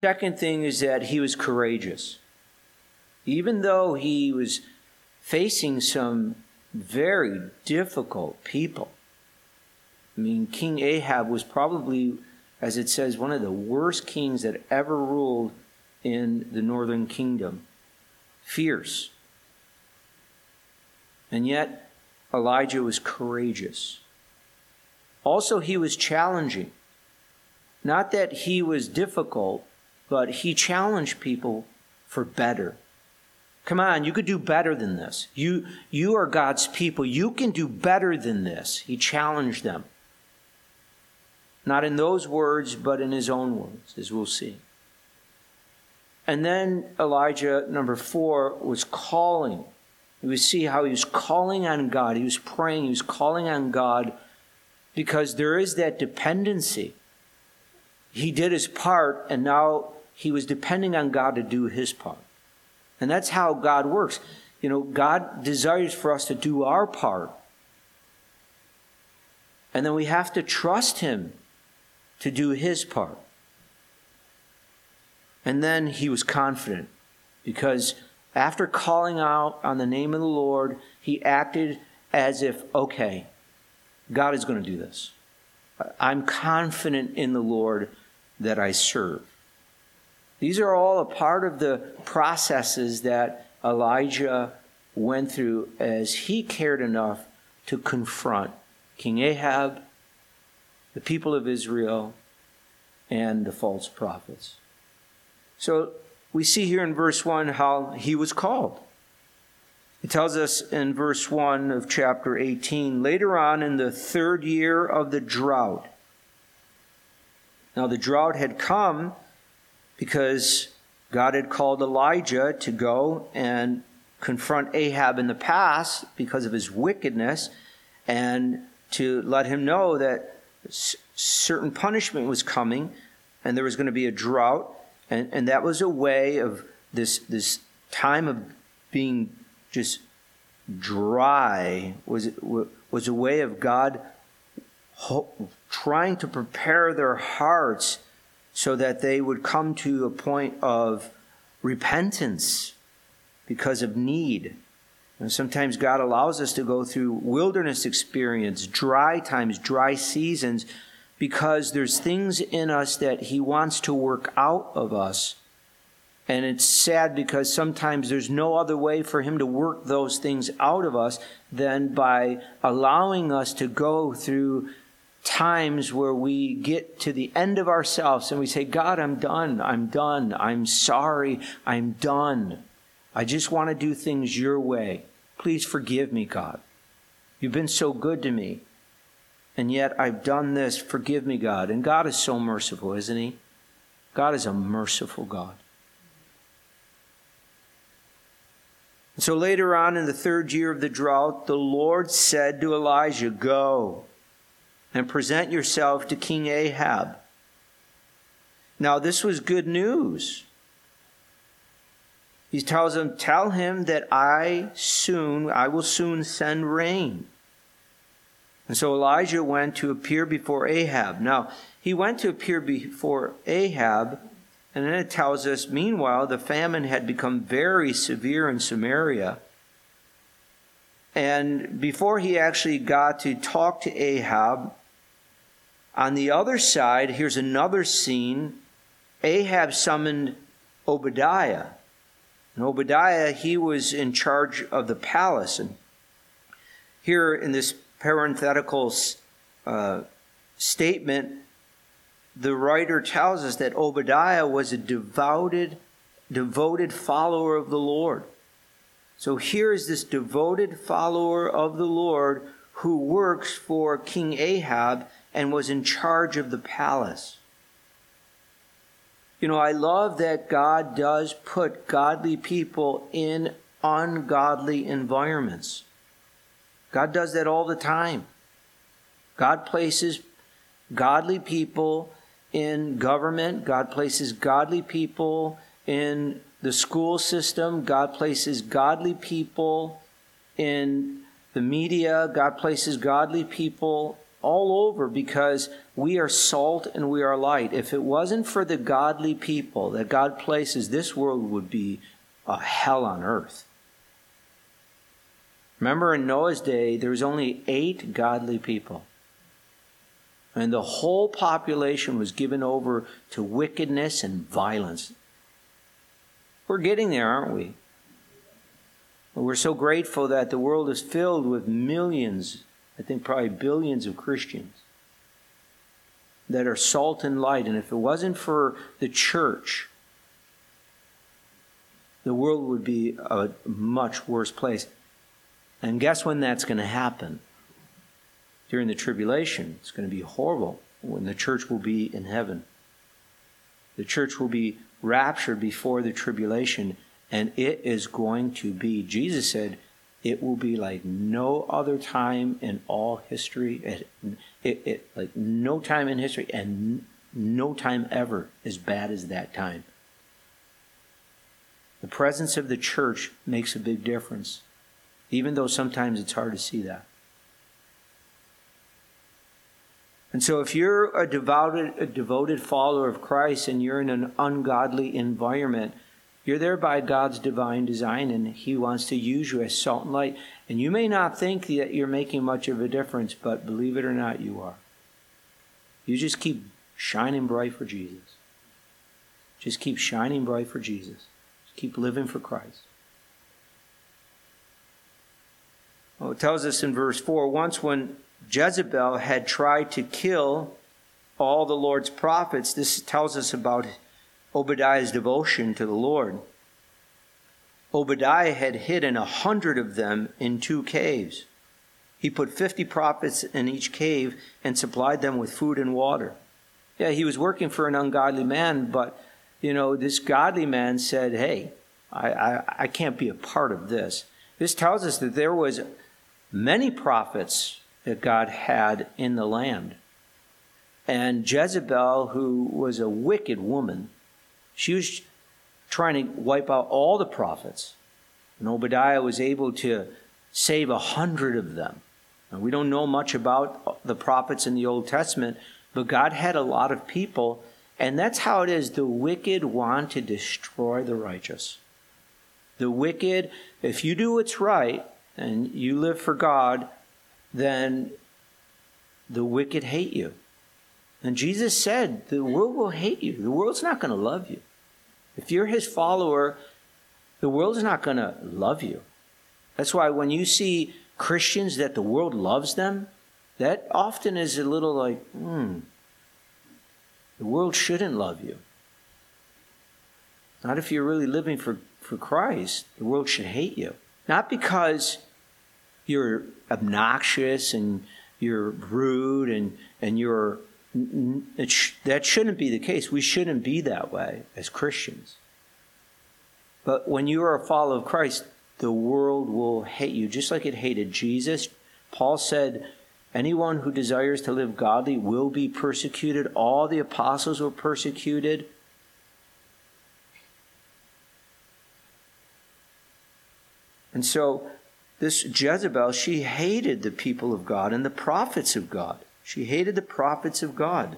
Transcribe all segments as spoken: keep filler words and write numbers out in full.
Second thing is that he was courageous. Even though he was facing some very difficult people. I mean, King Ahab was probably, as it says, one of the worst kings that ever ruled in the northern kingdom. Fierce. And yet, Elijah was courageous. Also, he was challenging. Not that he was difficult, but he challenged people for better. Come on, you could do better than this. You, you are God's people. You can do better than this. He challenged them. Not in those words, but in his own words, as we'll see. And then Elijah, number four, was calling. We see how he was calling on God. He was praying. He was calling on God because there is that dependency. He did his part, and now he was depending on God to do his part. And that's how God works. You know, God desires for us to do our part. And then we have to trust him to do his part. And then he was confident because after calling out on the name of the Lord, he acted as if, okay, God is going to do this. I'm confident in the Lord that I serve. These are all a part of the processes that Elijah went through as he cared enough to confront King Ahab, the people of Israel, and the false prophets. So we see here in verse one how he was called. It tells us in verse one of chapter eighteen, later on in the third year of the drought. Now the drought had come because God had called Elijah to go and confront Ahab in the past because of his wickedness and to let him know that certain punishment was coming and there was going to be a drought. And, and that was a way of this, this time of being just dry was, was a way of God ho- trying to prepare their hearts so that they would come to a point of repentance because of need. And sometimes God allows us to go through wilderness experience, dry times, dry seasons, because there's things in us that he wants to work out of us. And it's sad because sometimes there's no other way for him to work those things out of us than by allowing us to go through times where we get to the end of ourselves and we say, God, I'm done. I'm done. I'm sorry. I'm done. I just want to do things your way. Please forgive me, God. You've been so good to me. And yet I've done this. Forgive me, God. And God is so merciful, isn't he? God is a merciful God. And so later on in the third year of the drought, the Lord said to Elijah, go and present yourself to King Ahab. Now this was good news. He tells him, tell him that I soon, I will soon send rain. And so Elijah went to appear before Ahab. Now, he went to appear before Ahab, and then it tells us, meanwhile, the famine had become very severe in Samaria. And before he actually got to talk to Ahab, on the other side, here's another scene. Ahab summoned Obadiah. And Obadiah, he was in charge of the palace. And here in this parenthetical uh, statement, the writer tells us that Obadiah was a devoted, devoted follower of the Lord. So here is this devoted follower of the Lord who works for King Ahab and was in charge of the palace. You know, I love that God does put godly people in ungodly environments. God does that all the time. God places godly people in government. God places godly people in the school system. God places godly people in the media. God places godly people all over because we are salt and we are light. If it wasn't for the godly people that God places, this world would be a hell on earth. Remember in Noah's day, there was only eight godly people. And the whole population was given over to wickedness and violence. We're getting there, aren't we? We're so grateful that the world is filled with millions, I think probably billions of Christians that are salt and light. And if it wasn't for the church, the world would be a much worse place. And guess when that's going to happen? During the tribulation. It's going to be horrible when the church will be in heaven. The church will be raptured before the tribulation, and it is going to be, Jesus said, it will be like no other time in all history. It, it, it like no time in history and no time ever as bad as that time. The presence of the church makes a big difference, even though sometimes it's hard to see that. And so if you're a devoted, a devoted follower of Christ and you're in an ungodly environment, you're there by God's divine design, and He wants to use you as salt and light. And you may not think that you're making much of a difference, but believe it or not, you are. You just keep shining bright for Jesus. Just keep shining bright for Jesus. Just keep living for Christ. Well, it tells us in verse four, once when Jezebel had tried to kill all the Lord's prophets, this tells us about Obadiah's devotion to the Lord. Obadiah had hidden a hundred of them in two caves. He put fifty prophets in each cave and supplied them with food and water. Yeah, he was working for an ungodly man, but, you know, this godly man said, hey, I, I, I can't be a part of this. This tells us that there was many prophets that God had in the land. And Jezebel, who was a wicked woman, she was trying to wipe out all the prophets. And Obadiah was able to save a hundred of them. And we don't know much about the prophets in the Old Testament, but God had a lot of people. And that's how it is. The wicked want to destroy the righteous. The wicked, if you do what's right and you live for God, then the wicked hate you. And Jesus said, the world will hate you. The world's not going to love you. If you're His follower, the world's not going to love you. That's why when you see Christians that the world loves them, that often is a little like, hmm, the world shouldn't love you. Not if you're really living for, for Christ. The world should hate you. Not because you're obnoxious and you're rude and, and you're... It sh- that shouldn't be the case. We shouldn't be that way as Christians. But when you are a follower of Christ, the world will hate you, just like it hated Jesus. Paul said, anyone who desires to live godly will be persecuted. All the apostles were persecuted. And so this Jezebel, she hated the people of God and the prophets of God. She hated the prophets of God.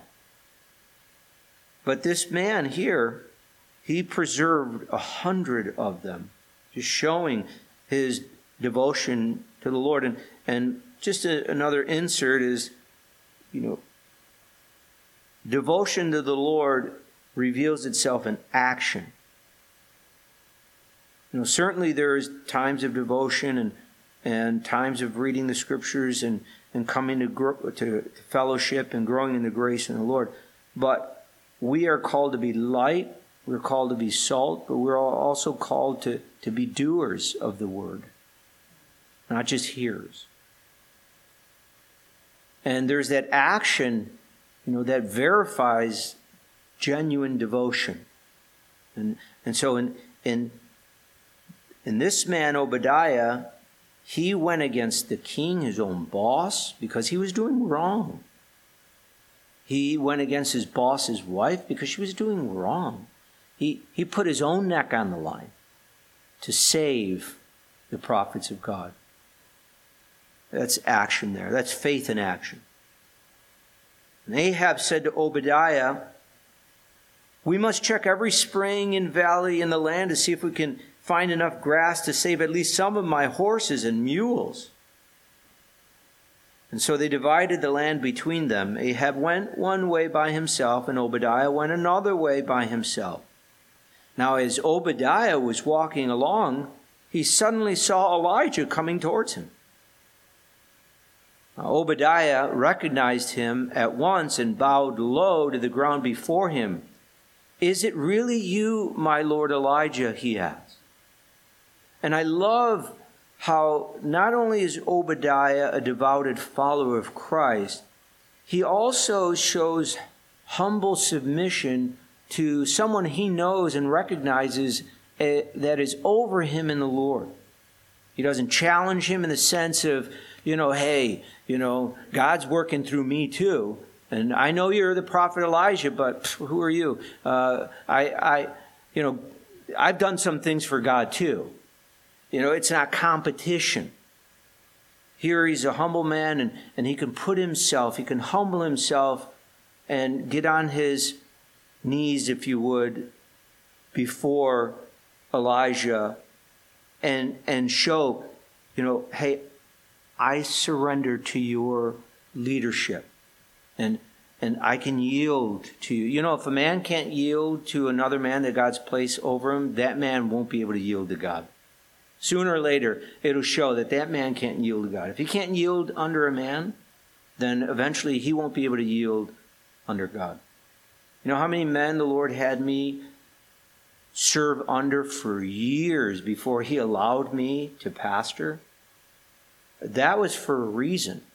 But this man here, he preserved a hundred of them, just showing his devotion to the Lord. And, and just a, another insert is, you know, devotion to the Lord reveals itself in action. You know, certainly there's times of devotion and, and times of reading the scriptures and and coming to, grow, to fellowship and growing in the grace in the Lord. But we are called to be light, we're called to be salt, but we're also called to, to be doers of the word, not just hearers. And there's that action, you know, that verifies genuine devotion. And and so in in in this man, Obadiah, he went against the king, his own boss, because he was doing wrong. He went against his boss's wife because she was doing wrong. He, he put his own neck on the line to save the prophets of God. That's action there. That's faith in action. And Ahab said to Obadiah, "We must check every spring and valley in the land to see if we can find enough grass to save at least some of my horses and mules." And so they divided the land between them. Ahab went one way by himself, and Obadiah went another way by himself. Now as Obadiah was walking along, he suddenly saw Elijah coming towards him. Now, Obadiah recognized him at once and bowed low to the ground before him. "Is it really you, my lord Elijah?" he asked. And I love how not only is Obadiah a devoted follower of Christ, he also shows humble submission to someone he knows and recognizes uh, that is over him in the Lord. He doesn't challenge him in the sense of, you know, hey, you know, God's working through me too. And I know you're the prophet Elijah, but who are you? Uh, I, I, you know, I've done some things for God too. You know, it's not competition. Here he's a humble man, and, and he can put himself, he can humble himself and get on his knees, if you would, before Elijah and and show, you know, hey, I surrender to your leadership, and and I can yield to you. You know, if a man can't yield to another man that God's placed over him, that man won't be able to yield to God. Sooner or later, it'll show that that man can't yield to God. If he can't yield under a man, then eventually he won't be able to yield under God. You know how many men the Lord had me serve under for years before he allowed me to pastor? That was for a reason.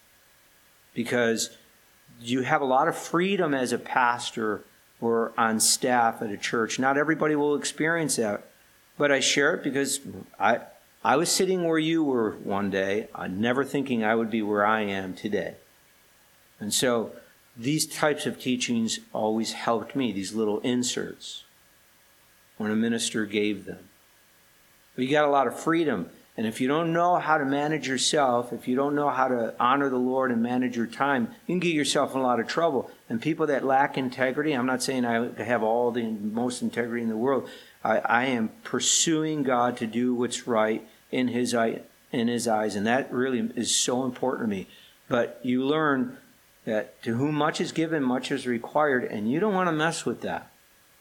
Because you have a lot of freedom as a pastor or on staff at a church. Not everybody will experience that. But I share it because I I was sitting where you were one day, uh, never thinking I would be where I am today. And so these types of teachings always helped me, these little inserts, when a minister gave them. But you got a lot of freedom. And if you don't know how to manage yourself, if you don't know how to honor the Lord and manage your time, you can get yourself in a lot of trouble. And people that lack integrity, I'm not saying I have all the most integrity in the world. I, I am pursuing God to do what's right in his, in his eyes. And that really is so important to me. But you learn that to whom much is given, much is required. And you don't want to mess with that.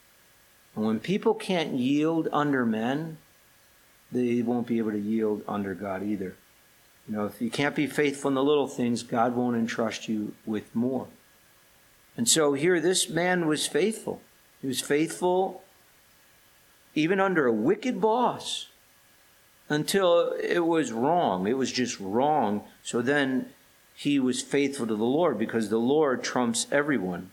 And when people can't yield under men, they won't be able to yield under God either. You know, if you can't be faithful in the little things, God won't entrust you with more. And so here, this man was faithful. He was faithful even under a wicked boss until it was wrong. It was just wrong. So then he was faithful to the Lord because the Lord trumps everyone.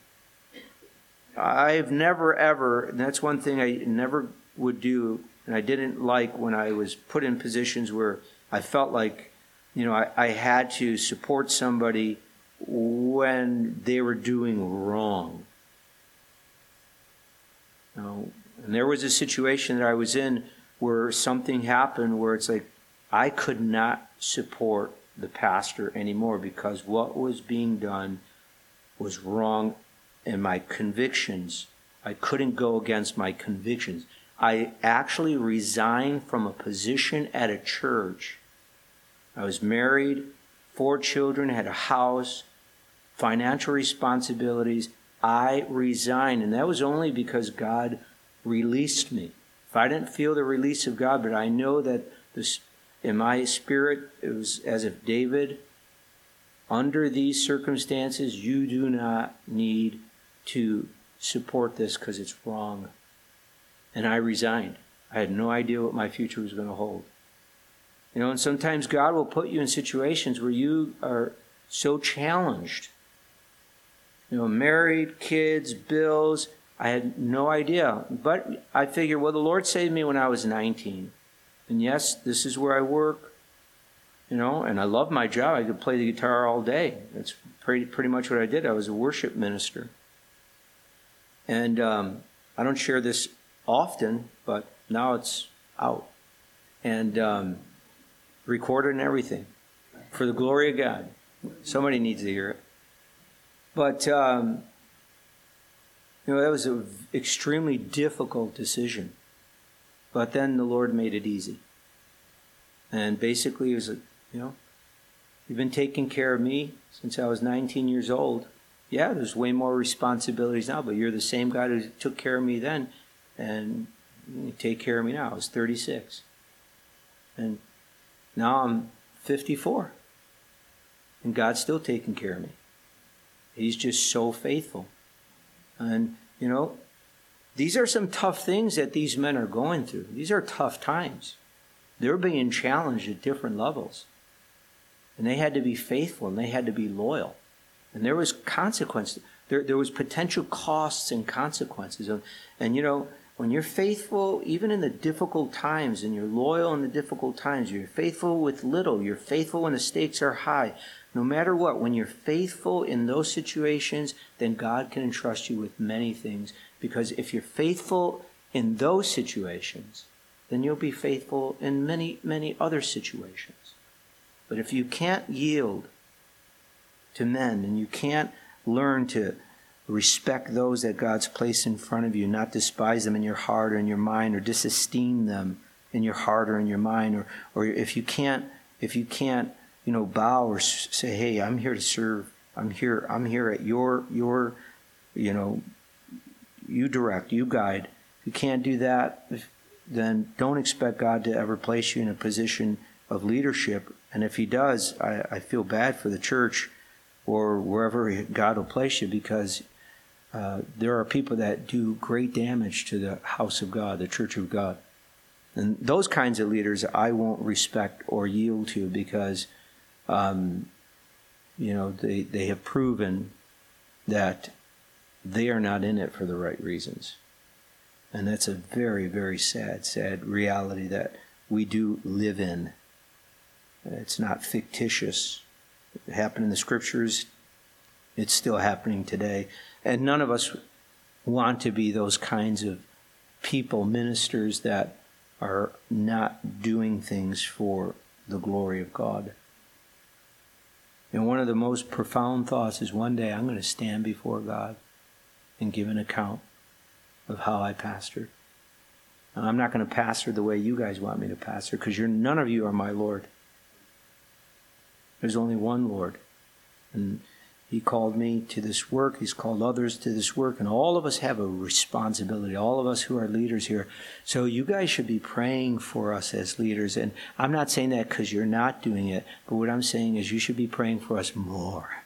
I've never ever, and that's one thing I never would do, and I didn't like when I was put in positions where I felt like, you know, I, I had to support somebody when they were doing wrong. You know, and there was a situation that I was in where something happened where it's like I could not support the pastor anymore because what was being done was wrong, and my convictions, I couldn't go against my convictions. I actually resigned from a position at a church. I was married, four children, had a house, financial responsibilities. I resigned, and that was only because God released me. If I didn't feel the release of God, but I know that this, in my spirit, it was as if David, under these circumstances, you do not need to support this because it's wrong. And I resigned. I had no idea what my future was going to hold. You know, and sometimes God will put you in situations where you are so challenged. You know, married, kids, bills. I had no idea. But I figured, well, the Lord saved me when I was nineteen. And yes, this is where I work. You know, and I love my job. I could play the guitar all day. That's pretty, pretty much what I did. I was a worship minister. And um, I don't share this often, but now it's out. And um, recorded and everything. For the glory of God. Somebody needs to hear it. But, um, you know, that was an extremely difficult decision. But then the Lord made it easy. And basically, it was, a, you know, you've been taking care of me since I was nineteen years old. Yeah, there's way more responsibilities now, but you're the same God who took care of me then, and you take care of me now. I was thirty-six. And now I'm fifty-four. And God's still taking care of me. He's just so faithful. And, you know, these are some tough things that these men are going through. These are tough times. They're being challenged at different levels. And they had to be faithful, and they had to be loyal. And there was consequences. There, there was potential costs and consequences. And, and, you know, when you're faithful, even in the difficult times, and you're loyal in the difficult times, you're faithful with little, you're faithful when the stakes are high. No matter what, when you're faithful in those situations, then God can entrust you with many things. Because if you're faithful in those situations, then you'll be faithful in many, many other situations. But if you can't yield to men, and you can't learn to respect those that God's placed in front of you, not despise them in your heart or in your mind, or disesteem them in your heart or in your mind, or or if you can't, if you can't, you know, bow or say, "Hey, I'm here to serve. I'm here. I'm here at your your, you know, you direct, you guide." If you can't do that, then don't expect God to ever place you in a position of leadership. And if He does, I, I feel bad for the church or wherever God will place you, because uh, there are people that do great damage to the house of God, the church of God. And those kinds of leaders I won't respect or yield to, because, um, you know, they, they have proven that they are not in it for the right reasons. And that's a very, very sad, sad reality that we do live in. It's not fictitious. It happened in the scriptures. It's still happening today. And none of us want to be those kinds of people, ministers that are not doing things for the glory of God. And one of the most profound thoughts is, one day I'm going to stand before God and give an account of how I pastored. And I'm not going to pastor the way you guys want me to pastor, because you're none of you are my Lord. There's only one Lord. And He called me to this work. He's called others to this work. And all of us have a responsibility, all of us who are leaders here. So you guys should be praying for us as leaders. And I'm not saying that because you're not doing it. But what I'm saying is you should be praying for us more.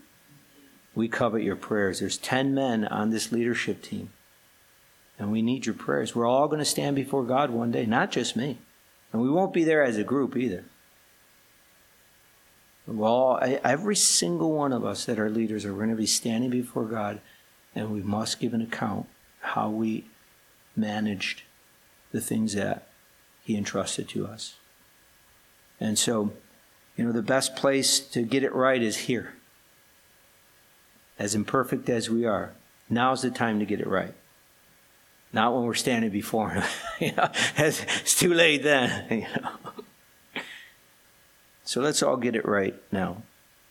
We covet your prayers. There's ten men on this leadership team. And we need your prayers. We're all going to stand before God one day, not just me. And we won't be there as a group either. Well, every single one of us that are leaders are going to be standing before God, and we must give an account how we managed the things that He entrusted to us. And so, you know, the best place to get it right is here. As imperfect as we are, now's the time to get it right. Not when we're standing before Him. You know, it's too late then. You know. So let's all get it right now.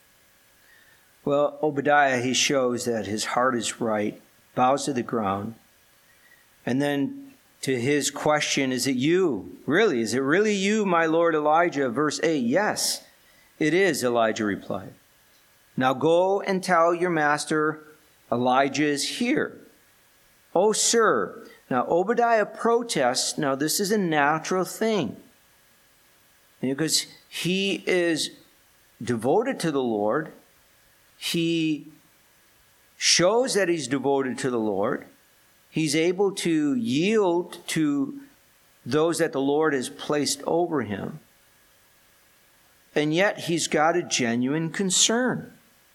Well, Obadiah, he shows that his heart is right, bows to the ground. And then to his question, is it you? Really? Is it really you, my Lord Elijah? Verse eight, yes, it is, Elijah replied. Now go and tell your master, Elijah is here. Oh, sir. Now, Obadiah protests. Now, this is a natural thing. Because he is devoted to the Lord. He shows that he's devoted to the Lord. He's able to yield to those that the Lord has placed over him. And yet he's got a genuine concern.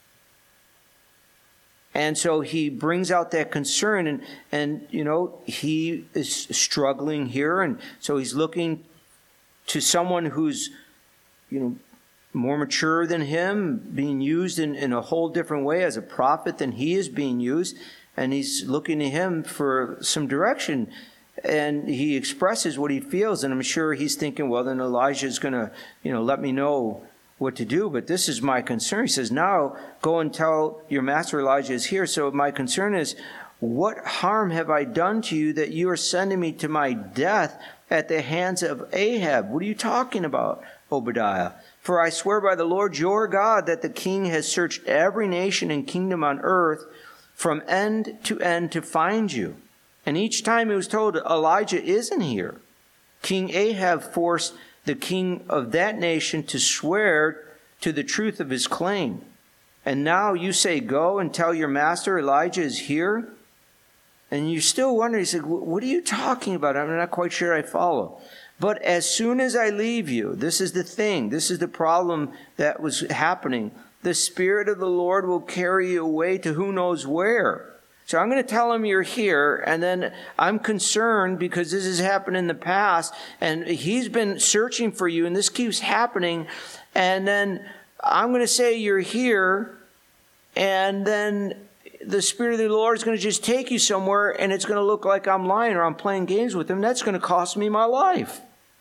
And so he brings out that concern, and, and, you know, he is struggling here. And so he's looking to someone who's, you know, more mature than him, being used in, in a whole different way as a prophet than he is being used. And he's looking to him for some direction. And he expresses what he feels. And I'm sure he's thinking, well, then Elijah is going to, you know, let me know what to do, but this is my concern. He says, now go and tell your master Elijah is here. So my concern is, what harm have I done to you that you are sending me to my death at the hands of Ahab? What are you talking about, Obadiah? For I swear by the Lord your God that the king has searched every nation and kingdom on earth from end to end to find you. And each time he was told, Elijah isn't here, King Ahab forced the king of that nation to swear to the truth of his claim. And now you say, go and tell your master Elijah is here? And you still wonder, he said, what are you talking about? I'm not quite sure I follow. But as soon as I leave you, this is the thing, this is the problem that was happening. The Spirit of the Lord will carry you away to who knows where. So I'm going to tell him you're here, and then I'm concerned because this has happened in the past, and he's been searching for you, and this keeps happening. And then I'm going to say you're here, and then the Spirit of the Lord is going to just take you somewhere, and it's going to look like I'm lying or I'm playing games with him. That's going to cost me my life.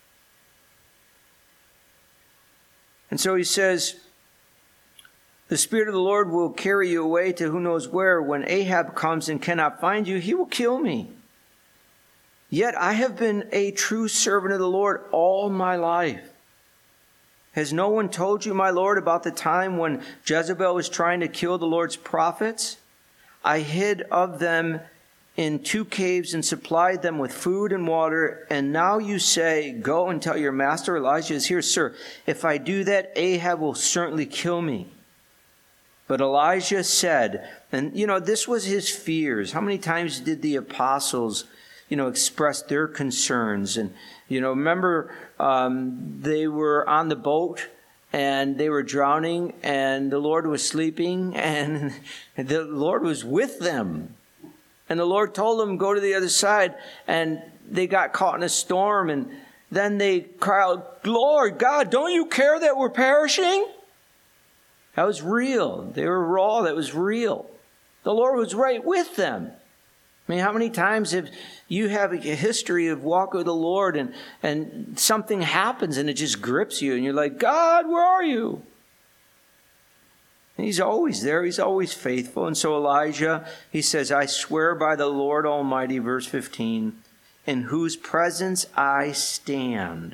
And so he says, the Spirit of the Lord will carry you away to who knows where. When Ahab comes and cannot find you, he will kill me. Yet I have been a true servant of the Lord all my life. Has no one told you, my Lord, about the time when Jezebel was trying to kill the Lord's prophets? I hid of them in two caves and supplied them with food and water. And now you say, go and tell your master Elijah is here. Sir, if I do that, Ahab will certainly kill me. But Elijah said, and you know, this was his fears. How many times did the apostles, you know, express their concerns? And, you know, remember, um, they were on the boat and they were drowning and the Lord was sleeping and the Lord was with them. And the Lord told them, go to the other side. And they got caught in a storm. And then they cried out, Lord God, don't you care that we're perishing? That was real. They were raw. That was real. The Lord was right with them. I mean, how many times have you have a history of walk with the Lord and, and something happens and it just grips you and you're like, God, where are you? And he's always there. He's always faithful. And so Elijah, he says, I swear by the Lord Almighty, verse fifteen, in whose presence I stand.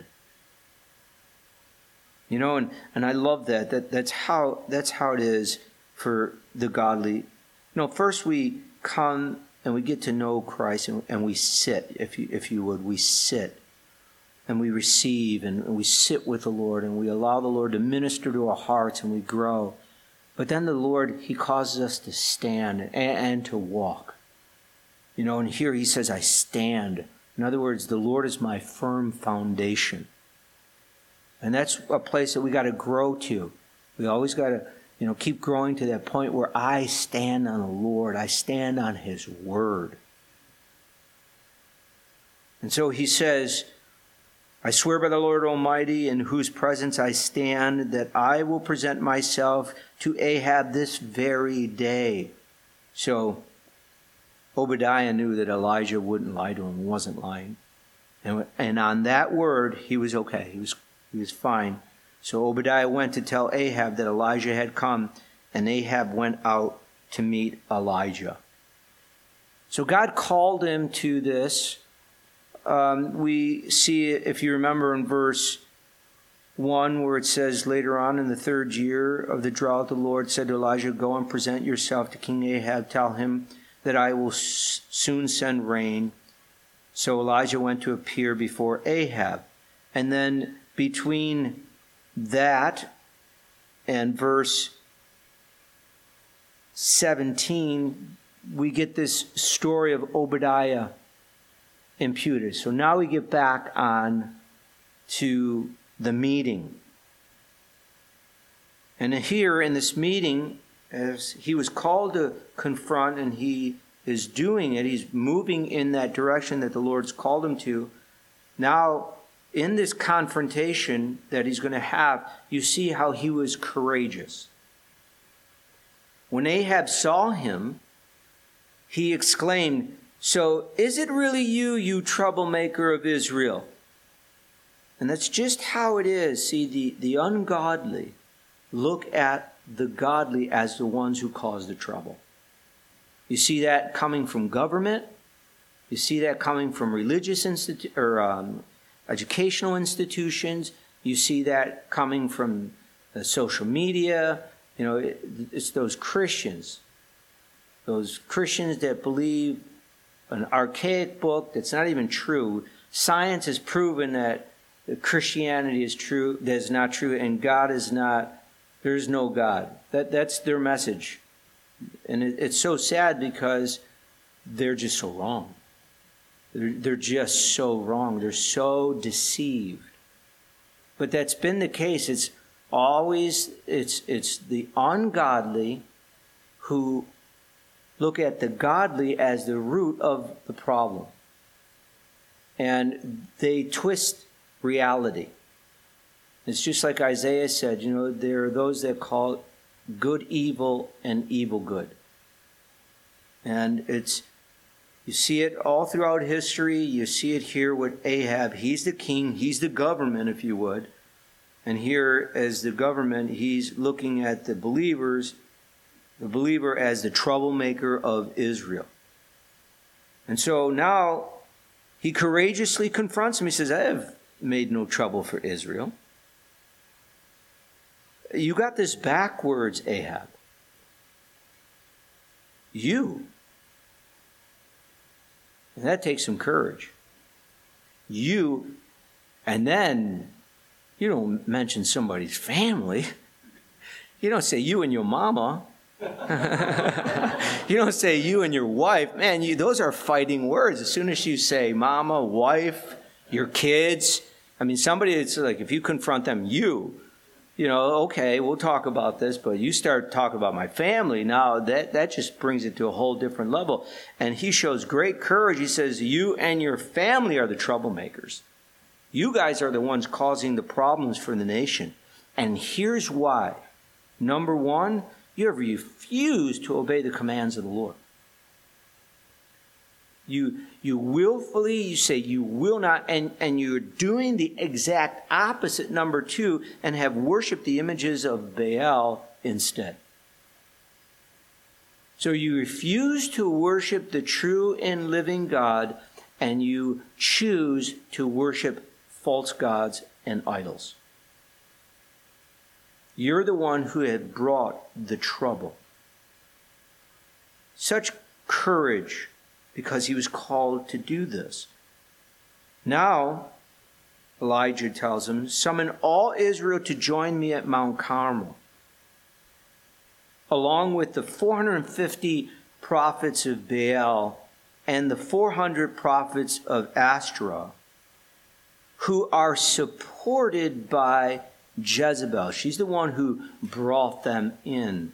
You know, and, and I love that. That that's how that's how it is for the godly. You know, first we come and we get to know Christ and, and we sit, if you if you would, we sit and we receive and, and we sit with the Lord and we allow the Lord to minister to our hearts and we grow. But then the Lord, he causes us to stand and, and to walk. You know, and here he says, I stand. In other words, the Lord is my firm foundation. And that's a place that we got to grow to. We always got to, you know, keep growing to that point where I stand on the Lord. I stand on his word. And so he says, I swear by the Lord Almighty, in whose presence I stand, that I will present myself to Ahab this very day. So Obadiah knew that Elijah wouldn't lie to him. He wasn't lying. And, and on that word, he was okay. He was He was fine. So Obadiah went to tell Ahab that Elijah had come, and Ahab went out to meet Elijah. So God called him to this. Um, we see, if you remember in verse one, where it says later on in the third year of the drought, the Lord said to Elijah, go and present yourself to King Ahab. Tell him that I will s- soon send rain. So Elijah went to appear before Ahab. And then between that and verse seventeen, we get this story of Obadiah imputed. So now we get back on to the meeting. And here in this meeting, as he was called to confront and he is doing it, he's moving in that direction that the Lord's called him to. Now, in this confrontation that he's going to have, you see how he was courageous. When Ahab saw him, he exclaimed, so is it really you, you troublemaker of Israel? And that's just how it is. See, the, the ungodly, look at the godly as the ones who cause the trouble. You see that coming from government. You see that coming from religious institu- or um, educational institutions. You see that coming from uh, social media. You know, it, it's those Christians, those Christians that believe an archaic book that's not even true. Science has proven that Christianity is true, that is not true, and God is not, there's no God. That, that's their message. And it, it's so sad because they're just so wrong. They're, they're just so wrong. They're so deceived. But that's been the case. It's always, it's, it's the ungodly who look at the godly as the root of the problem. And they twist reality. It's just like Isaiah said, you know, there are those that call good evil and evil good. And it's, you see it all throughout history. You see it here with Ahab. He's the king. He's the government, if you would. And here, as the government, he's looking at the believers, the believer as the troublemaker of Israel. And so now he courageously confronts him. He says, I have made no trouble for Israel. You got this backwards, Ahab. You. And that takes some courage. You, and then you don't mention somebody's family. You don't say you and your mama. You don't say you and your wife. Man, you, those are fighting words. As soon as you say mama, wife, your kids. I mean, somebody, it's like if you confront them, you, you know, okay, we'll talk about this, but you start talking about my family, now that, that just brings it to a whole different level. And he shows great courage. He says, you and your family are the troublemakers. You guys are the ones causing the problems for the nation. And here's why. Number one, you have refused to obey the commands of the Lord. You, you willfully, you say you will not, and, and you're doing the exact opposite, number two, and have worshipped the images of Baal instead. So you refuse to worship the true and living God, and you choose to worship false gods and idols. You're the one who had brought the trouble. Such courage, because he was called to do this. Now, Elijah tells him, summon all Israel to join me at Mount Carmel, along with the four hundred fifty prophets of Baal and the four hundred prophets of Ashtoreth, who are supported by Jezebel. She's the one who brought them in.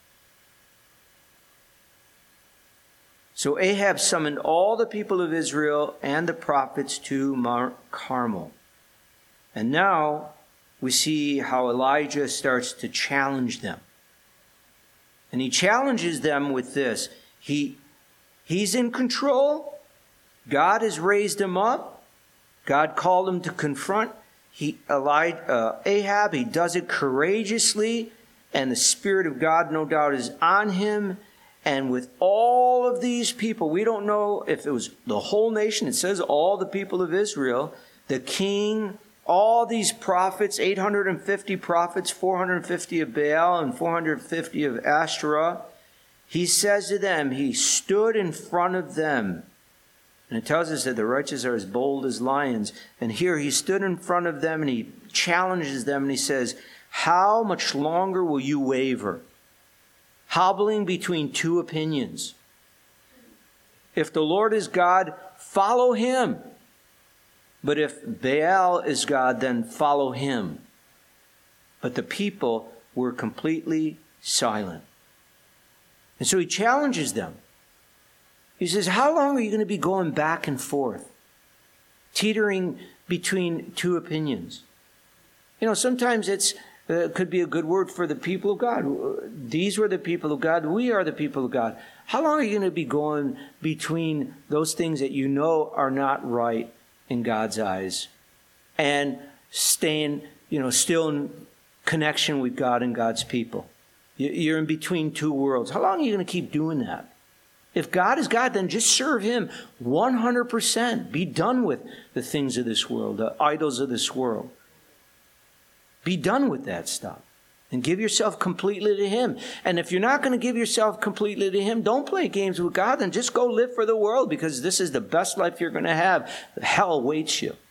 So Ahab summoned all the people of Israel and the prophets to Mount Carmel. And now we see how Elijah starts to challenge them. And he challenges them with this. He, he's in control. God has raised him up. God called him to confront he, Elijah, uh, Ahab. He does it courageously. And the Spirit of God, no doubt, is on him. And with all of these people, we don't know if it was the whole nation. It says all the people of Israel, the king, all these prophets, eight hundred fifty prophets, four hundred fifty of Baal and four hundred fifty of Ashtoreth. He says to them, he stood in front of them. And it tells us that the righteous are as bold as lions. And here he stood in front of them and he challenges them and he says, how much longer will you waver? Hobbling between two opinions. If the Lord is God, follow him. But if Baal is God, then follow him. But the people were completely silent. And so he challenges them. He says, how long are you going to be going back and forth, teetering between two opinions? You know, sometimes it's Uh, could be a good word for the people of God. These were the people of God. We are the people of God. How long are you going to be going between those things that you know are not right in God's eyes and staying, you know, still connection with God and God's people. You're in between two worlds. How long are you going to keep doing that? If God is God, then just serve Him one hundred percent. Be done with the things of this world, the idols of this world. Be done with that stuff. And give yourself completely to Him. And if you're not going to give yourself completely to Him, don't play games with God. Then just go live for the world, because this is the best life you're going to have. Hell awaits you.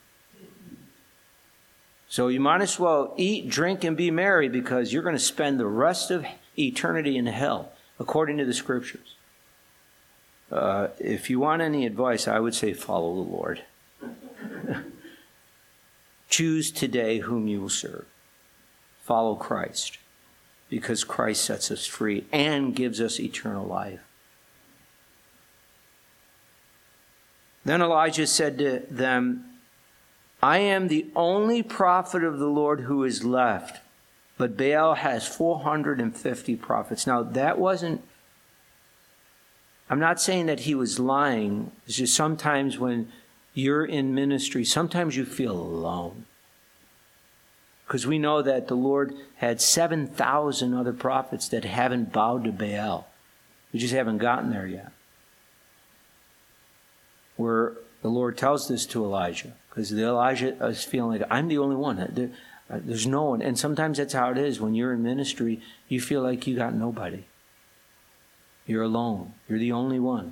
So you might as well eat, drink, and be merry, because you're going to spend the rest of eternity in hell, according to the Scriptures. Uh, if you want any advice, I would say follow the Lord. Choose today whom you will serve. Follow Christ, because Christ sets us free and gives us eternal life. Then Elijah said to them, I am the only prophet of the Lord who is left, but Baal has four hundred fifty prophets. Now, that wasn't, I'm not saying that he was lying. It's just sometimes when you're in ministry, sometimes you feel alone. Because we know that the Lord had seven thousand other prophets that haven't bowed to Baal. We just haven't gotten there yet. Where the Lord tells this to Elijah. Because Elijah is feeling like, I'm the only one. There, there's no one. And sometimes that's how it is. When you're in ministry, you feel like you got nobody. You're alone. You're the only one.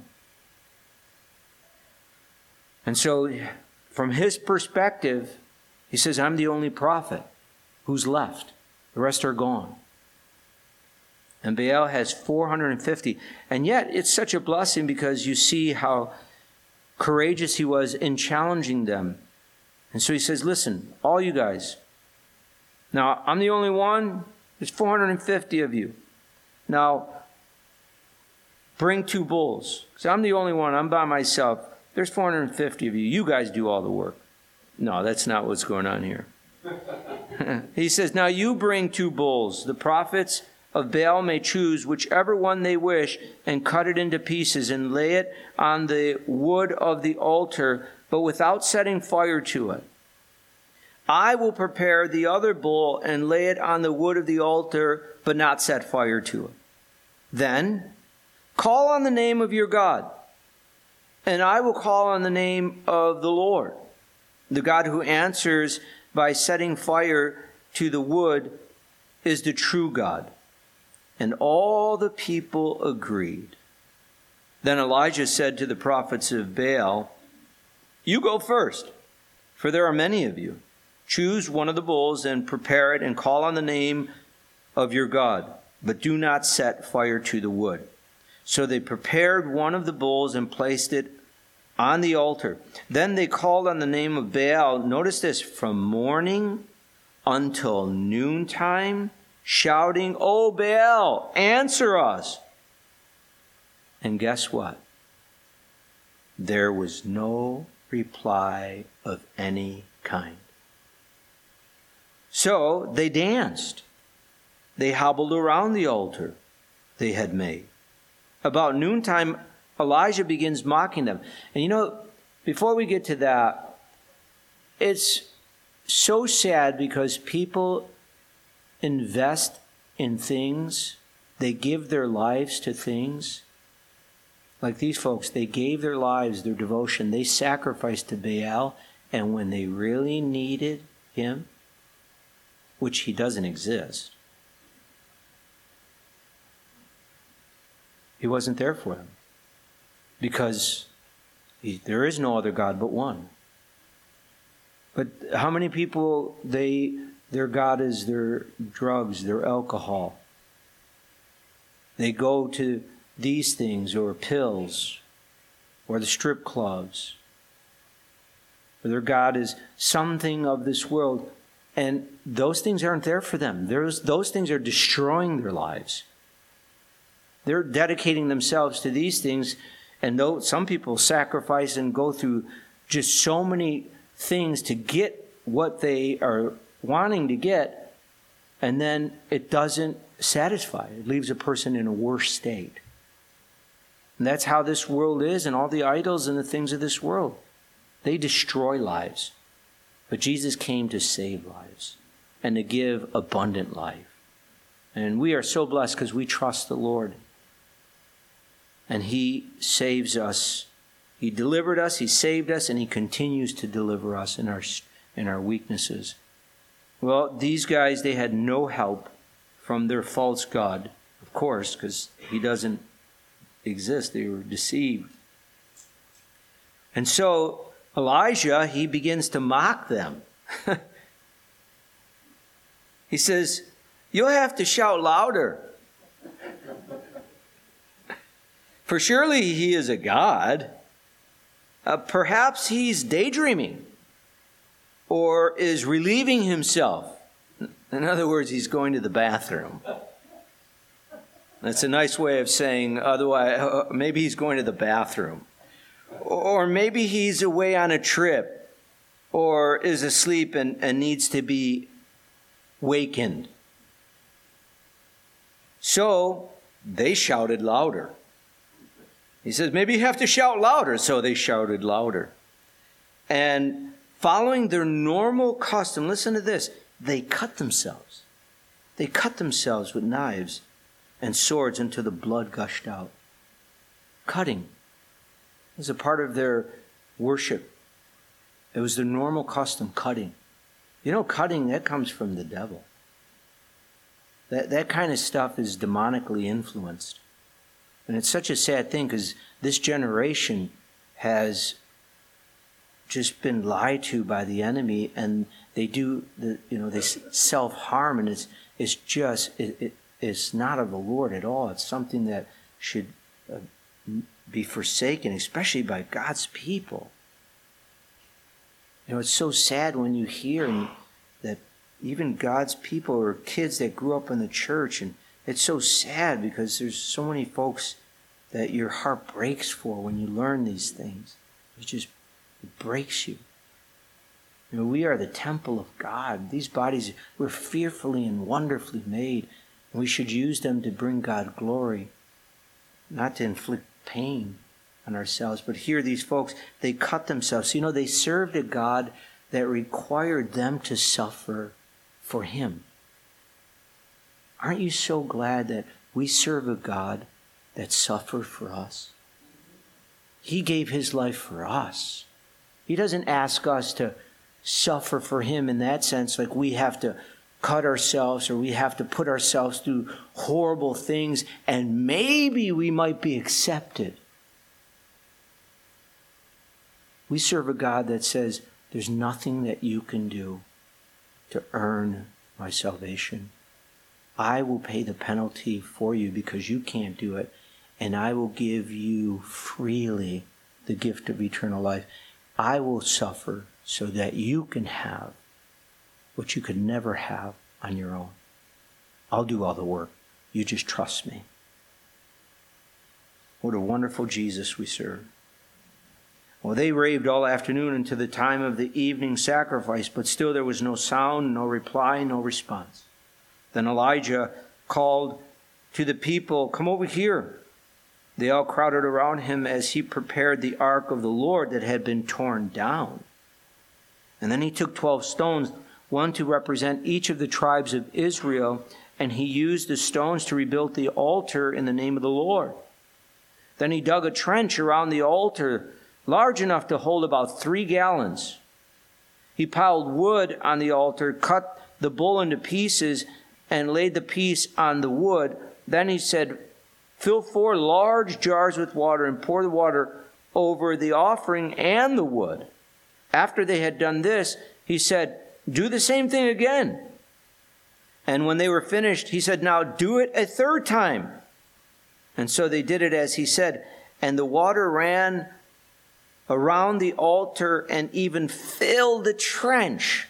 And so, from his perspective, he says, I'm the only prophet. Who's left? The rest are gone. And Baal has four hundred fifty. And yet, it's such a blessing, because you see how courageous he was in challenging them. And so he says, listen, all you guys. Now, I'm the only one. There's four hundred fifty of you. Now, bring two bulls. Because I'm the only one. I'm by myself. There's four hundred fifty of you. You guys do all the work. No, that's not what's going on here. He says, now you bring two bulls. The prophets of Baal may choose whichever one they wish and cut it into pieces and lay it on the wood of the altar, but without setting fire to it. I will prepare the other bull and lay it on the wood of the altar, but not set fire to it. Then call on the name of your God, and I will call on the name of the Lord. The God who answers by setting fire to the wood is the true God. And all the people agreed. Then Elijah said to the prophets of Baal, you go first, for there are many of you. Choose one of the bulls and prepare it and call on the name of your God, but do not set fire to the wood. So they prepared one of the bulls and placed it on the altar. Then they called on the name of Baal, notice this, from morning until noontime, shouting, O Baal, answer us. And guess what? There was no reply of any kind. So they danced. They hobbled around the altar they had made. About noontime, Elijah begins mocking them. And you know, before we get to that, it's so sad, because people invest in things. They give their lives to things. Like these folks, they gave their lives, their devotion. They sacrificed to Baal. And when they really needed him, which he doesn't exist, he wasn't there for them. Because he, there is no other God but one. But how many people, they their God is their drugs, their alcohol. They go to these things, or pills, or the strip clubs. Or their God is something of this world. And those things aren't there for them. There's, those things are destroying their lives. They're dedicating themselves to these things. And though some people sacrifice and go through just so many things to get what they are wanting to get, and then it doesn't satisfy. It leaves a person in a worse state. And that's how this world is, and all the idols and the things of this world. They destroy lives. But Jesus came to save lives. and to give abundant life. And we are so blessed because we trust the Lord. And He saves us. He delivered us, He saved us, and He continues to deliver us in our, in our weaknesses. Well, these guys, they had no help from their false god, of course, because he doesn't exist. They were deceived. And so Elijah, he begins to mock them. He says, "You'll have to shout louder. For surely he is a god. Uh, perhaps he's daydreaming or is relieving himself." In other words, he's going to the bathroom. That's a nice way of saying, otherwise, uh, maybe he's going to the bathroom. Or maybe he's away on a trip or is asleep and, and needs to be wakened. So they shouted louder. He says, maybe you have to shout louder. So they shouted louder. And following their normal custom, listen to this, they cut themselves. They cut themselves with knives and swords until the blood gushed out. Cutting was a part of their worship. It was their normal custom, cutting. You know, cutting, that comes from the devil. That, that kind of stuff is demonically influenced. And it's such a sad thing because this generation has just been lied to by the enemy, and they do, the, you know, they self-harm, and it's it's just, it, it, it's not of the Lord at all. It's something that should uh, be forsaken, especially by God's people. You know, it's so sad when you hear that even God's people or kids that grew up in the church, and it's so sad because there's so many folks that your heart breaks for when you learn these things. It just it breaks you. You know, we are the temple of God. These bodies, we're fearfully and wonderfully made. And we should use them to bring God glory, not to inflict pain on ourselves. But here these folks, they cut themselves. You know, they served a God that required them to suffer for Him. Aren't you so glad that we serve a God that suffered for us? He gave His life for us. He doesn't ask us to suffer for Him in that sense, like we have to cut ourselves or we have to put ourselves through horrible things and maybe we might be accepted. We serve a God that says, there's nothing that you can do to earn my salvation. I will pay the penalty for you because you can't do it, and I will give you freely the gift of eternal life. I will suffer so that you can have what you could never have on your own. I'll do all the work. You just trust me. What a wonderful Jesus we serve. Well, they raved all afternoon until the time of the evening sacrifice, but still there was no sound, no reply, no response. Then Elijah called to the people, "Come over here." They all crowded around him as he prepared the ark of the Lord that had been torn down. And then he took twelve stones, one to represent each of the tribes of Israel, and he used the stones to rebuild the altar in the name of the Lord. Then he dug a trench around the altar, large enough to hold about three gallons. He piled wood on the altar, cut the bull into pieces, and laid the piece on the wood. Then he said, "Fill four large jars with water and pour the water over the offering and the wood." After they had done this, he said, "Do the same thing again." And when they were finished, he said, "Now do it a third time." And so they did it as he said, and the water ran around the altar and even filled the trench.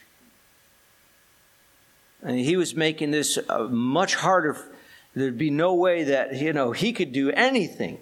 And he was making this uh, much harder. There'd be no way that, you know, he could do anything.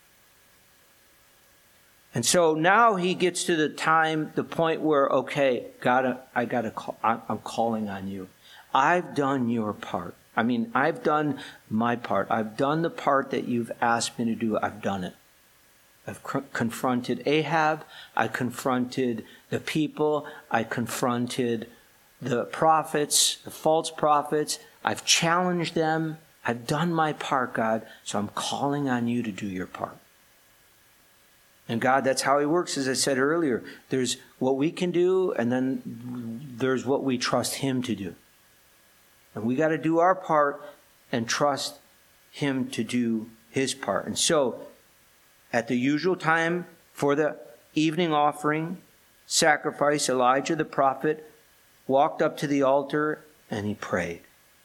And so now he gets to the time, the point where, okay, God, I gotta call, I'm calling on you. I've done your part. I mean, I've done my part. I've done the part that you've asked me to do. I've done it. I've cr- confronted Ahab. I confronted the people. I confronted the prophets, the false prophets. I've challenged them. I've done my part, God, so I'm calling on you to do your part. And God, that's how he works, as I said earlier. There's what we can do, and then there's what we trust him to do. And we got to do our part and trust him to do his part. And so, at the usual time for the evening offering, sacrifice, Elijah the prophet walked up to the altar and he prayed.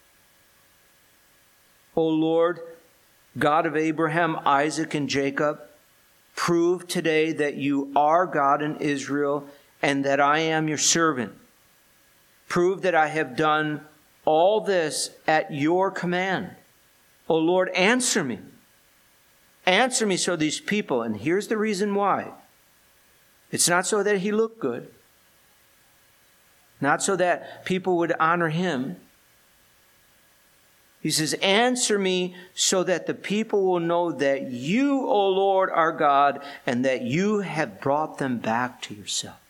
O Lord, God of Abraham, Isaac, and Jacob, prove today that you are God in Israel and that I am your servant. Prove that I have done all this at your command. O Lord, answer me. Answer me so these people, and here's the reason why. It's not so that he looked good. Not so that people would honor him. He says, answer me so that the people will know that you, O Lord, are God, and that you have brought them back to yourself.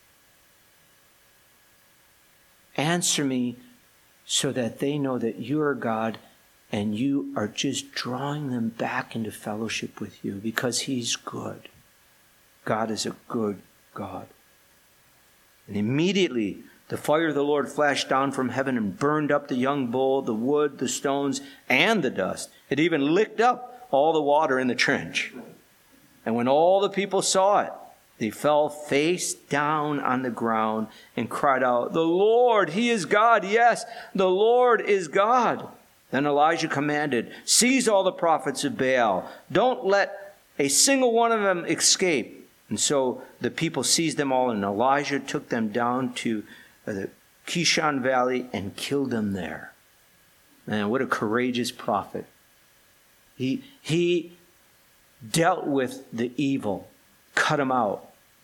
Answer me so that they know that you are God, and you are just drawing them back into fellowship with you because he's good. God is a good God. And immediately the fire of the Lord flashed down from heaven and burned up the young bull, the wood, the stones, and the dust. It even licked up all the water in the trench. And when all the people saw it, they fell face down on the ground and cried out, the Lord, he is God. Yes, the Lord is God. Then Elijah commanded, seize all the prophets of Baal. Don't let a single one of them escape. And so the people seized them all, and Elijah took them down to the Kishon Valley and killed them there. Man, what a courageous prophet. He, he dealt with the evil, cut them out,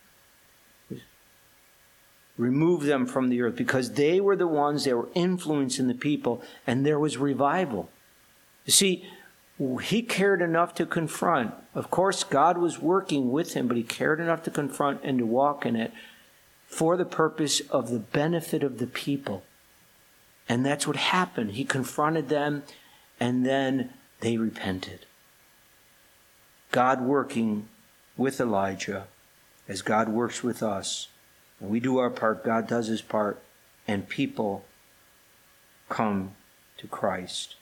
removed them from the earth, because they were the ones that were influencing the people, and there was revival. You see, he cared enough to confront. Of course, God was working with him, but he cared enough to confront and to walk in it for the purpose of the benefit of the people. And that's what happened. He confronted them, and then they repented. God working with Elijah as God works with us. When we do our part, God does his part, and people come to Christ.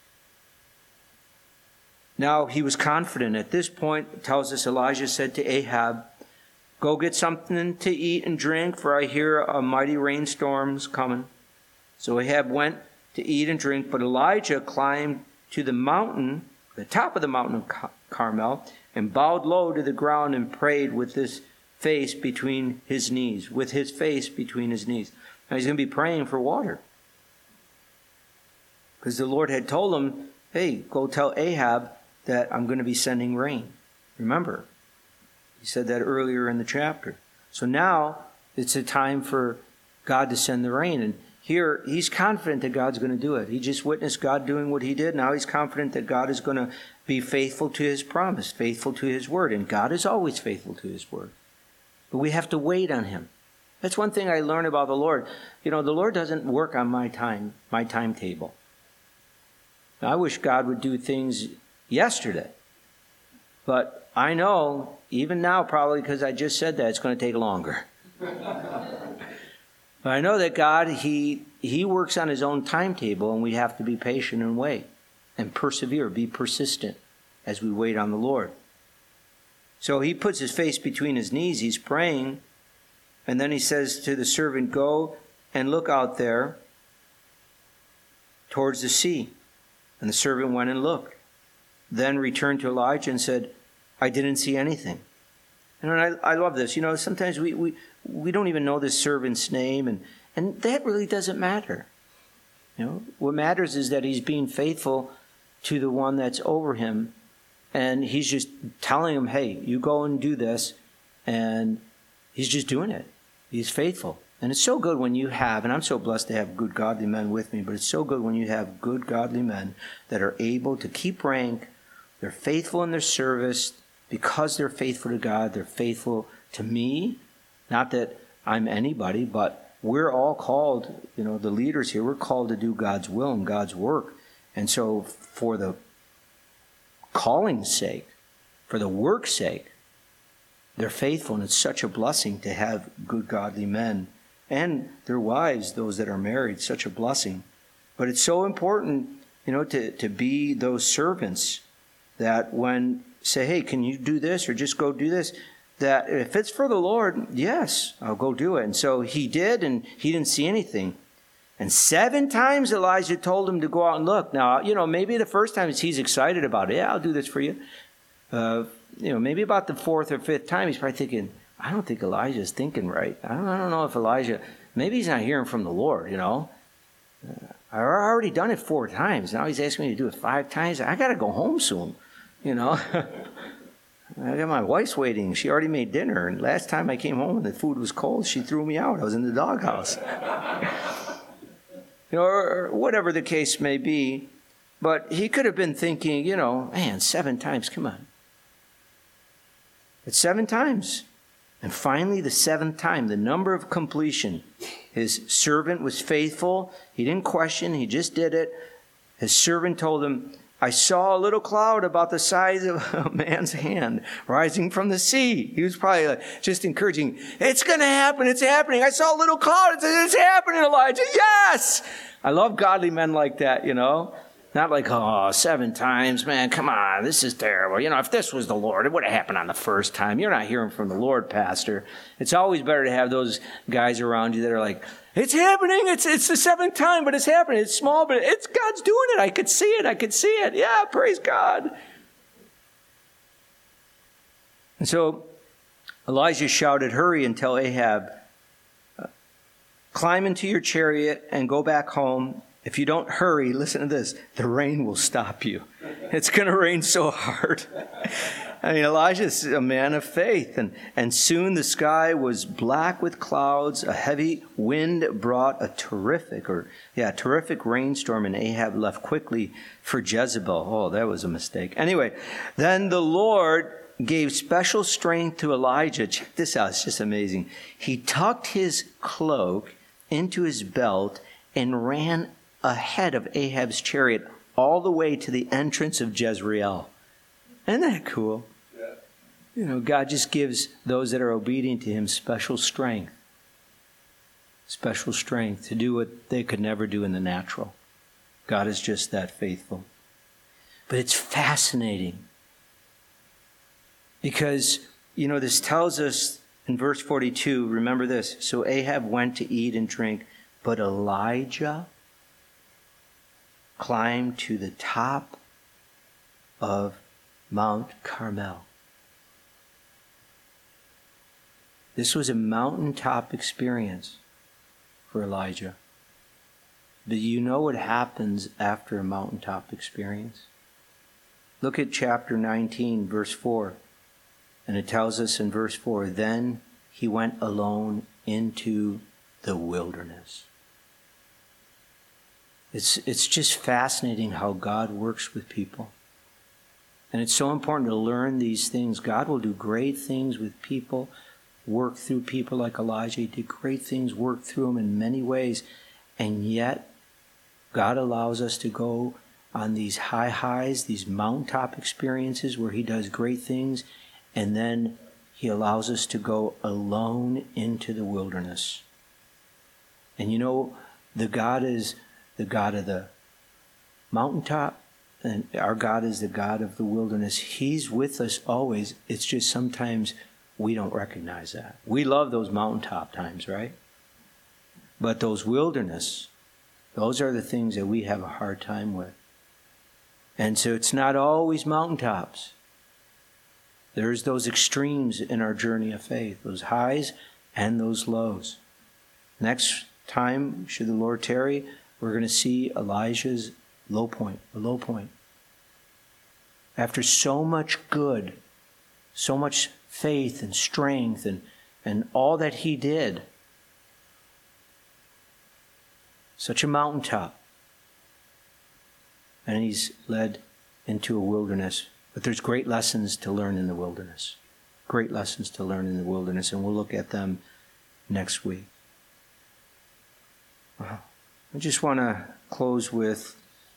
Now, he was confident. At this point, it tells us Elijah said to Ahab, go get something to eat and drink, for I hear a mighty rainstorm's coming. So Ahab went to eat and drink, but Elijah climbed to the mountain, the top of the mountain of Carmel, and bowed low to the ground and prayed with his face between his knees, with his face between his knees. Now he's going to be praying for water. Because the Lord had told him, hey, go tell Ahab that I'm going to be sending rain. Remember, he said that earlier in the chapter. So now it's a time for God to send the rain. And here he's confident that God's going to do it. He just witnessed God doing what he did. Now he's confident that God is going to be faithful to his promise, faithful to his word. And God is always faithful to his word. But we have to wait on him. That's one thing I learned about the Lord. You know, the Lord doesn't work on my time, my timetable. Now, I wish God would do things yesterday. But I know, even now, probably because I just said that, it's going to take longer. But I know that God, he, he works on his own timetable, and we have to be patient and wait and persevere, be persistent as we wait on the Lord. So he puts his face between his knees, he's praying, and then he says to the servant, go and look out there towards the sea. And the servant went and looked. Then returned to Elijah and said, I didn't see anything. And I, I love this. You know, sometimes we, we, we don't even know this servant's name, and, and that really doesn't matter. You know, what matters is that he's being faithful to the one that's over him. And he's just telling him, hey, you go and do this. And he's just doing it. He's faithful. And it's so good when you have, and I'm so blessed to have good godly men with me, but it's so good when you have good godly men that are able to keep rank. They're faithful in their service. Because they're faithful to God, they're faithful to me. Not that I'm anybody, but we're all called, you know, the leaders here, we're called to do God's will and God's work. And so for the calling's sake, for the work's sake, they're faithful, and it's such a blessing to have good godly men and their wives, those that are married, such a blessing. But it's so important, you know, to, to be those servants that when say, hey, can you do this or just go do this? That if it's for the Lord, yes, I'll go do it. And so he did, and he didn't see anything. And seven times Elijah told him to go out and look. Now, you know, maybe the first time he's excited about it. Yeah, I'll do this for you. Uh, you know, maybe about the fourth or fifth time, he's probably thinking, I don't think Elijah's thinking right. I don't, I don't know if Elijah, maybe he's not hearing from the Lord, you know. Uh, I've already done it four times. Now he's asking me to do it five times. I got to go home soon, you know. I got my wife's waiting. She already made dinner. And last time I came home and the food was cold, she threw me out. I was in the doghouse. You know, or, or whatever the case may be. But he could have been thinking, you know, man, seven times, come on. It's seven times. And finally, the seventh time, the number of completion. His servant was faithful. He didn't question. He just did it. His servant told him, I saw a little cloud about the size of a man's hand rising from the sea. He was probably like just encouraging, it's going to happen. It's happening. I saw a little cloud. It's, it's happening, Elijah. Yes! I love godly men like that, you know. Not like, oh, seven times, man, come on, this is terrible. You know, if this was the Lord, it would have happened on the first time. You're not hearing from the Lord, Pastor. It's always better to have those guys around you that are like, it's happening, it's it's the seventh time, but it's happening. It's small, but it's God's doing it. I could see it, I could see it. Yeah, praise God. And so Elijah shouted, hurry and tell Ahab, climb into your chariot and go back home. If you don't hurry, listen to this, the rain will stop you. It's going to rain so hard. I mean, Elijah's a man of faith. And, and soon the sky was black with clouds. A heavy wind brought a terrific, or yeah, a terrific rainstorm, and Ahab left quickly for Jezebel. Oh, that was a mistake. Anyway, then the Lord gave special strength to Elijah. Check this out. It's just amazing. He tucked his cloak into his belt and ran ahead of Ahab's chariot all the way to the entrance of Jezreel. Isn't that cool? Yeah. You know, God just gives those that are obedient to him special strength. Special strength to do what they could never do in the natural. God is just that faithful. But it's fascinating because, you know, this tells us in verse forty-two, remember this, so Ahab went to eat and drink, but Elijah climbed to the top of Mount Carmel. This was a mountaintop experience for Elijah. Do you know what happens after a mountaintop experience? Look at chapter nineteen, verse four. And it tells us in verse four, then he went alone into the wilderness. It's, it's just fascinating how God works with people. And it's so important to learn these things. God will do great things with people, work through people like Elijah. He did great things, work through them in many ways. And yet, God allows us to go on these high highs, these mountaintop experiences where he does great things. And then he allows us to go alone into the wilderness. And you know, the God is the God of the mountaintop, and our God is the God of the wilderness. He's with us always. It's just sometimes we don't recognize that. We love those mountaintop times, right? But those wilderness, those are the things that we have a hard time with. And so it's not always mountaintops. There's those extremes in our journey of faith, those highs and those lows. Next time, should the Lord tarry, we're going to see Elijah's low point, the low point. After so much good, so much faith and strength and, and all that he did, such a mountaintop, and he's led into a wilderness. But there's great lessons to learn in the wilderness. Great lessons to learn in the wilderness, and we'll look at them next week. I just want to close with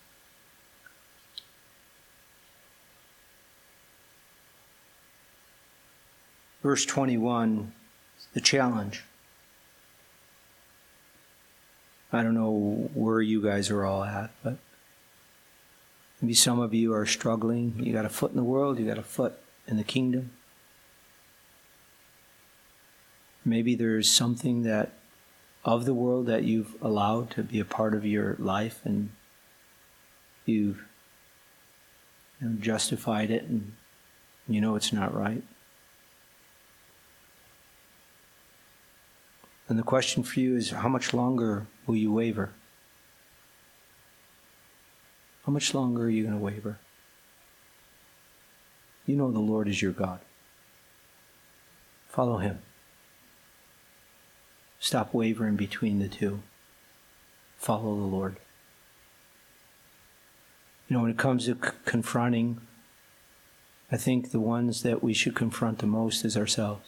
verse twenty-one, the challenge. I don't know where you guys are all at, but maybe some of you are struggling. You got a foot in the world, you got a foot in the kingdom. Maybe there's something that of the world that you've allowed to be a part of your life, and you've you know, justified it, and you know it's not right. And the question for you is, how much longer will you waver? How much longer are you going to waver? You know the Lord is your God. Follow him. Stop wavering between the two. Follow the Lord. You know, when it comes to c- confronting, I think the ones that we should confront the most is ourselves.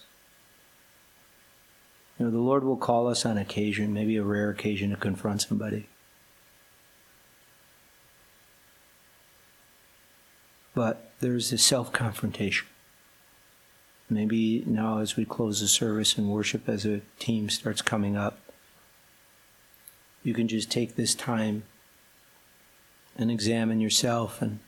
You know, the Lord will call us on occasion, maybe a rare occasion, to confront somebody. But there's this self-confrontation. Maybe now as we close the service and worship as a team starts coming up, you can just take this time and examine yourself, and,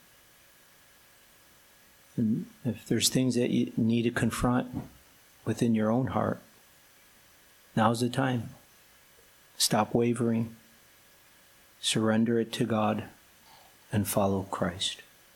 and if there's things that you need to confront within your own heart, now's the time. Stop wavering, surrender it to God, and follow Christ.